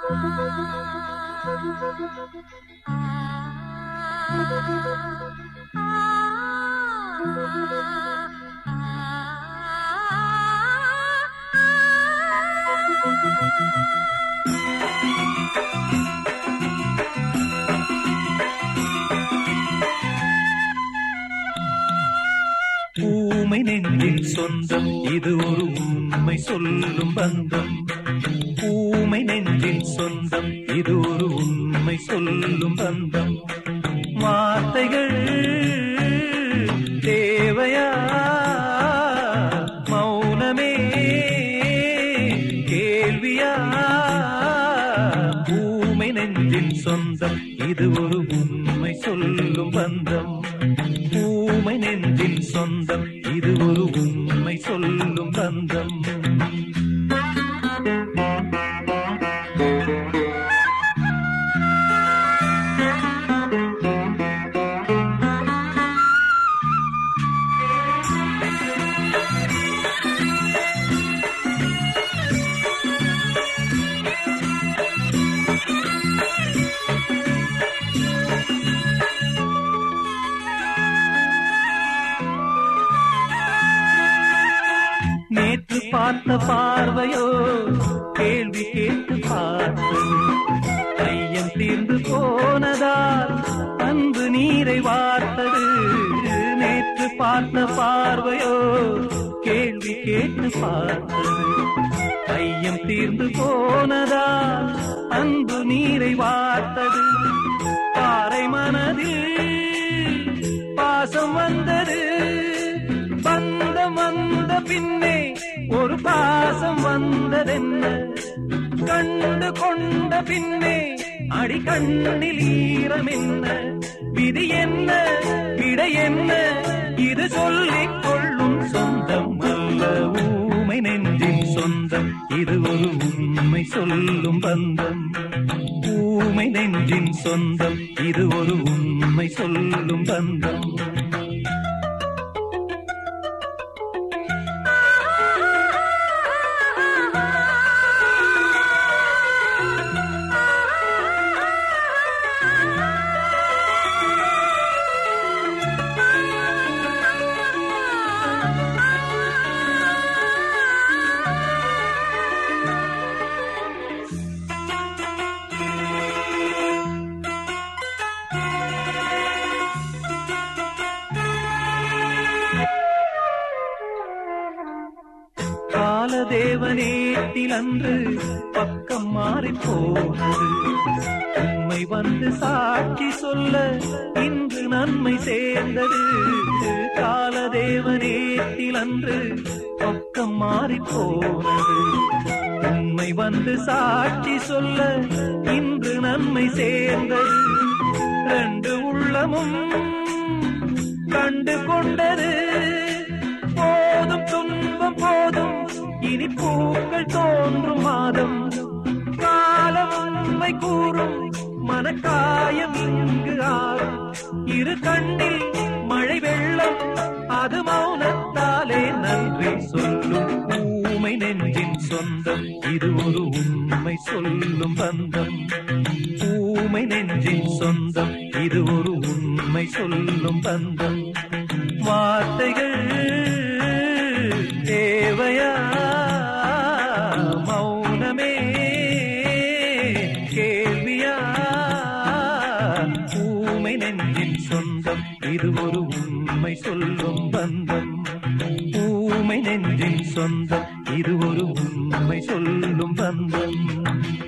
ஊமை நெஞ்சின் சொந்தம் இது ஒரு உண்மை சொல்லும் பந்தம். ஊமை நெஞ்சின் சொந்தம் இது ஒரு உண்மை சொல்லும் பந்தம். வார்த்தைகள் தேவையா, மௌனமே கேள்வியா? ஊமை நெஞ்சின் சொந்தம் இது ஒரு உண்மை சொல்லும் பந்தம். ஊமை நெஞ்சின் சொந்தம் இது ஒரு உண்மை சொல்லும் பந்தம். நேற்று பார்த்த பார்வையோ கேள்வி கேட்டு பார்த்தது. ஐயம் தீர்ந்து போனதால் அன்பு நீரை வார்த்தது. நேற்று பார்த்த பார்வையோ கேள்வி கேட்டு பார்த்தது. ஐயம் தீர்ந்து போனதால் அன்பு நீரை வார்த்தது. பாறை மனதில் பாசம் வந்தது. பந்தம் வந்த பின்னே ஒரு பாசம் வந்ததென்ன? கண்டு கொண்ட பின்னே அடி கண்ணில் ஈரம் என்ன? விதி என்ன விடை என்ன? இது சொல்லிக் கொள்ளும் சொந்தம் அல்ல ஊமை நெஞ்சின் சொந்தம். இது ஒரு உண்மை சொல்லும் பந்தம். ஊமை நெஞ்சின் சொந்தம் இது ஒரு உண்மை சொல்லும் பந்தம். காலதேவனேத்தில் அன்று பக்கம் மாறி போனது. உண்மை வந்து சாட்சி சொல்ல இன்று நன்மை சேர்ந்தது. காலதேவனேத்தில் அன்று பக்கம் மாறி போனது. உண்மை வந்து சாட்சி சொல்ல இன்று நன்மை சேர்ந்தது. ரெண்டு உள்ளமும் கண்டு கொண்டது. போதும் துன்பம் போதும் இனி பூக்கள் தோன்றும் மாதம். காலம் உண்மை கூறும் மனக்காயம் இங்கு ஆறும். இரு கண்ணில் மழை வெள்ளம் அது மௌனத்தாலே நன்றி சொல்லும். ஊமை நெஞ்சின் சொந்தம் இது ஒரு உண்மை சொல்லும் பந்தம். ஊமை நெஞ்சின் சொந்தம் இது ஒரு உண்மை சொல்லும் பந்தம். வார்த்தைகள் தேவையா, மௌனமே கேள்வியா? ஊமை நெஞ்சின் சொந்தம் இது ஒரு உண்மை சொல்லும் பந்தம். ஊமை நெஞ்சின் சொந்தம் இது ஒரு உண்மை சொல்லும் பந்தம்.